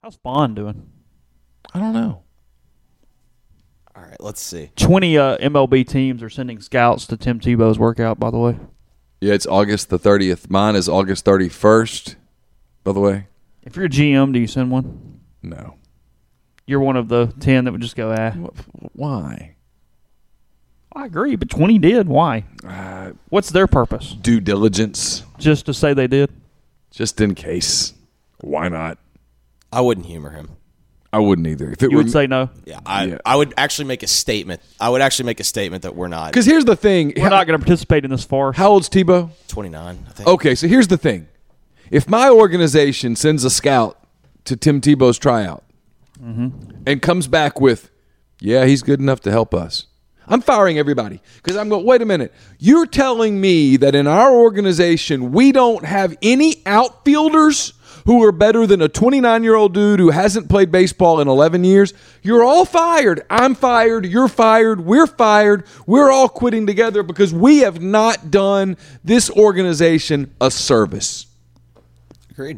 How's Spawn doing? I don't know. All right, let's see. 20 MLB teams are sending scouts to Tim Tebow's workout, by the way. Yeah, it's August the 30th. Mine is August 31st, by the way. If you're a GM, do you send one? No. You're one of the 10 that would just go, Why? I agree, but 20 did. Why? What's their purpose? Due diligence, Just to say they did? just in case. Why not? I wouldn't humor him. I wouldn't either. If it You were, would say no? Yeah, I would actually make a statement. I would actually make a statement that we're not. because here's the thing. We're not going to participate in this farce. How old's Tebow? 29, I think. Okay, so here's the thing. If my organization sends a scout to Tim Tebow's tryout and comes back with, yeah, he's good enough to help us, I'm firing everybody. Because I'm going, wait a minute. You're telling me that in our organization we don't have any outfielders who are better than a 29-year-old dude who hasn't played baseball in 11 years? You're all fired. I'm fired. You're fired. We're fired. We're all quitting together because we have not done this organization a service. Agreed.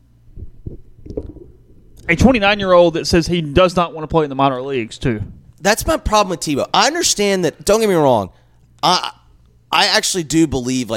A 29-year-old that says he does not want to play in the minor leagues, too. That's my problem with Tebow. I understand that. Don't get me wrong. I actually do believe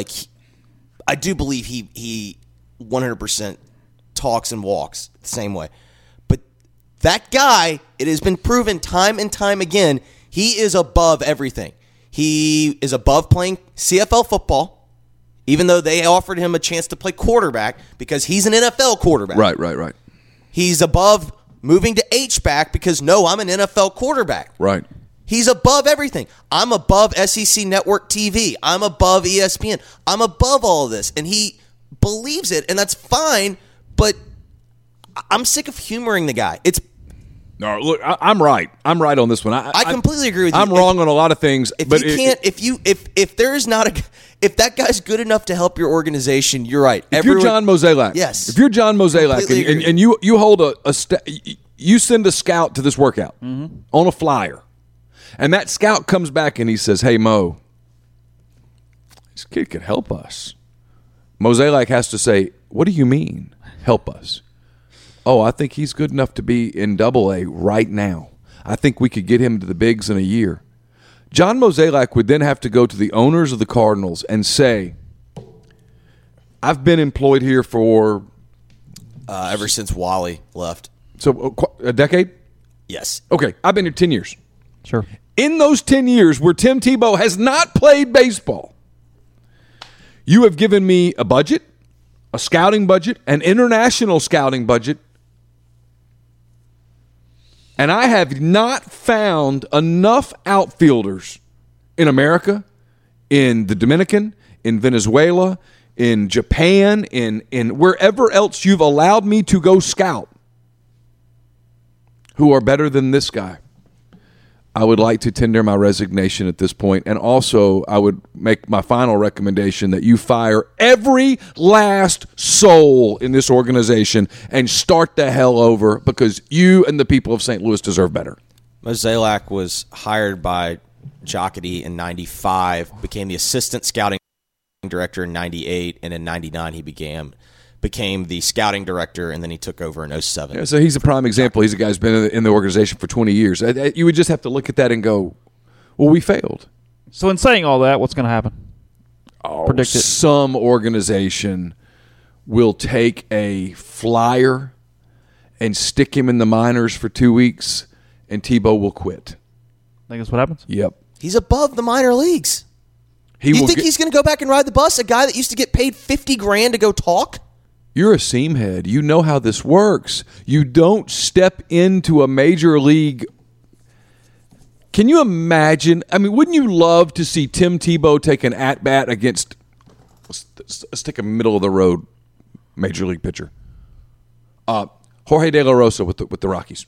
he 100% talks and walks the same way. But that guy, it has been proven time and time again, he is above everything. He is above playing CFL football, even though they offered him a chance to play quarterback because he's an NFL quarterback. Right. He's above moving to H-back because, no, I'm an NFL quarterback. Right. He's above everything. I'm above SEC Network TV. I'm above ESPN. I'm above all of this. And he believes it, and that's fine, but I'm sick of humoring the guy. No, look, I'm right. I'm right on this one. I completely agree with you. I'm wrong on a lot of things. If but you can't, if that guy's good enough to help your organization, you're right. If you're John Mozeliak, yes. If you're John Mozeliak and you hold you send a scout to this workout on a flyer, and that scout comes back and he says, "Hey Mo, this kid could help us." Mozeliak has to say, "What do you mean, help us?" "Oh, I think he's good enough to be in Double-A right now. I think we could get him to the bigs in a year." John Mozeliak would then have to go to the owners of the Cardinals and say, "I've been employed here for ever since Wally left." So a decade? Yes. Okay, I've been here 10 years. Sure. In those 10 years where Tim Tebow has not played baseball, you have given me a budget, a scouting budget, an international scouting budget, and I have not found enough outfielders in America, in the Dominican, in Venezuela, in Japan, in wherever else you've allowed me to go scout, who are better than this guy. I would like to tender my resignation at this point, and also I would make my final recommendation that you fire every last soul in this organization and start the hell over, because you and the people of St. Louis deserve better. Mozeliak was hired by Jocketty in 95, became the assistant scouting director in 98, and in 99 he became the scouting director, and then he took over in 07. Yeah, so he's a prime example. He's a guy who's been in the organization for 20 years. You would just have to look at that and go, well, we failed. So in saying all that, what's going to happen? Predict it. Some organization will take a flyer and stick him in the minors for 2 weeks, and Tebow will quit. Think that's what happens? Yep. He's above the minor leagues. You think he's going to go back and ride the bus? A guy that used to get paid $50,000 to go talk? You're a seamhead. You know how this works. You don't step into a major league. Can you imagine? I mean, wouldn't you love to see Tim Tebow take an at-bat against, let's take a middle-of-the-road major league pitcher. Jorge De La Rosa with the Rockies.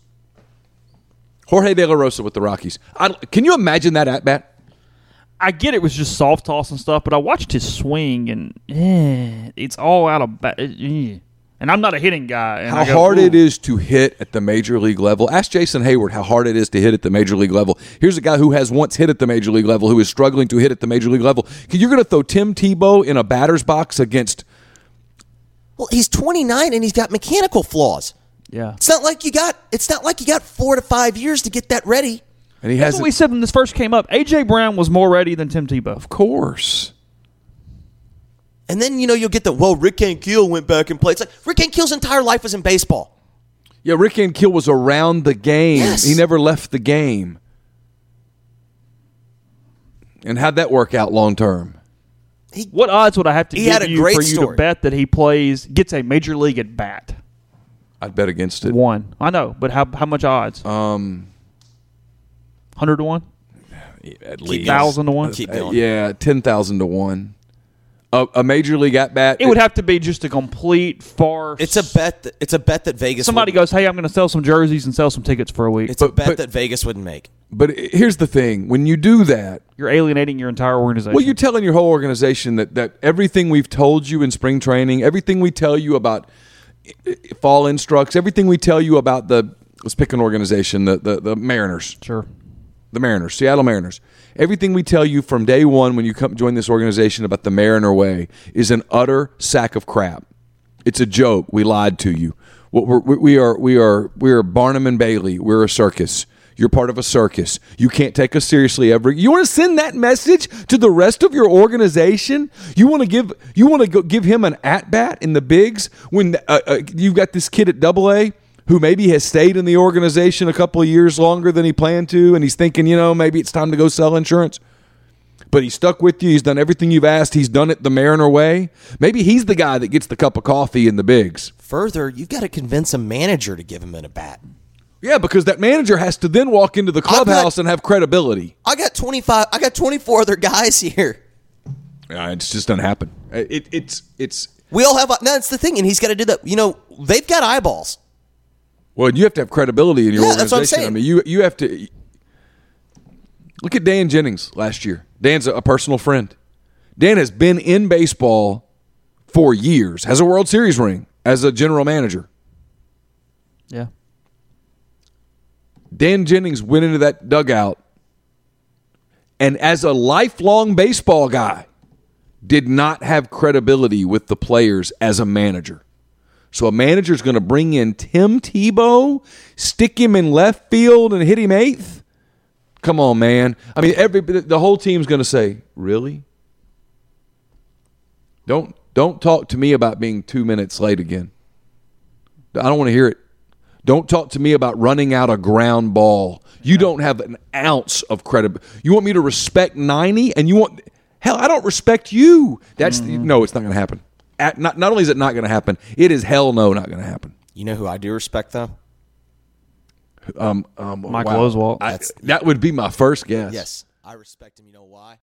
Jorge De La Rosa with the Rockies. Can you imagine that at-bat? I get it was just soft toss and stuff, but I watched his swing, and it's all out of and I'm not a hitting guy. And how hard it is to hit at the major league level. Ask Jason Hayward how hard it is to hit at the major league level. Here's a guy who has once hit at the major league level, who is struggling to hit at the major league level. You're going to throw Tim Tebow in a batter's box against... Well, he's 29 and he's got mechanical flaws. Yeah. It's not like you got 4 to 5 years to get that ready. And he That's what we said when this first came up. A.J. Brown was more ready than Tim Tebow. Of course. And then, you'll get Rick Ankiel went back and played. It's like Rick Ankiel's entire life was in baseball. Yeah, Rick Ankiel was around the game. Yes. He never left the game. And how'd that work out long term? What odds would I have to He had give a you great for you story. to bet that he gets a major league at bat? I'd bet against it. 1. I know, but how much odds? 100 to 1? At least 1,000 to 1? Keep going. Yeah, 10,000 to 1. A major league at bat. It would have to be just a complete farce. It's a bet that Vegas. Somebody goes, hey, I'm going to sell some jerseys and sell some tickets for a week. It's a bet but- that Vegas wouldn't make. But here's the thing: when you do that, You're alienating your entire organization. well, you're telling your whole organization that everything we've told you in spring training, everything we tell you about fall instructs, everything we tell you about let's pick an organization, the Mariners. Sure. The Mariners, Seattle Mariners. Everything we tell you from day one when you come join this organization about the Mariner way is an utter sack of crap. It's a joke. We lied to you. We are Barnum and Bailey. We're a circus. You're part of a circus. You can't take us seriously ever. You want to send that message to the rest of your organization? You want to give him an at bat in the bigs when you've got this kid at AA who maybe has stayed in the organization a couple of years longer than he planned to, and he's thinking, maybe it's time to go sell insurance. But he's stuck with you. He's done everything you've asked. He's done it the Mariner way. Maybe he's the guy that gets the cup of coffee in the bigs. Further, you've got to convince a manager to give him an at bat. Yeah, because that manager has to then walk into the clubhouse and have credibility. I got 24 other guys here. It just doesn't happen. It's We all have. No, it's the thing, and he's got to do that. They've got eyeballs. well, you have to have credibility in your Yeah, that's what I'm organization. saying. I mean, you have to look at Dan Jennings last year. Dan's a personal friend. Dan has been in baseball for years, has a World Series ring as a general manager. Yeah. Dan Jennings went into that dugout and as a lifelong baseball guy did not have credibility with the players as a manager. So a manager's going to bring in Tim Tebow, stick him in left field and hit him eighth? Come on, man. I mean, the whole team's going to say, really? Don't talk to me about being 2 minutes late again. I don't want to hear it. Don't talk to me about running out a ground ball. You don't have an ounce of credibility. You want me to respect 90, and hell, I don't respect you. No, it's not going to happen. Not only is it not going to happen, it is hell no not going to happen. You know who I do respect though? Michael Oswalt. That would be my first guess. Yes, I respect him. You know why?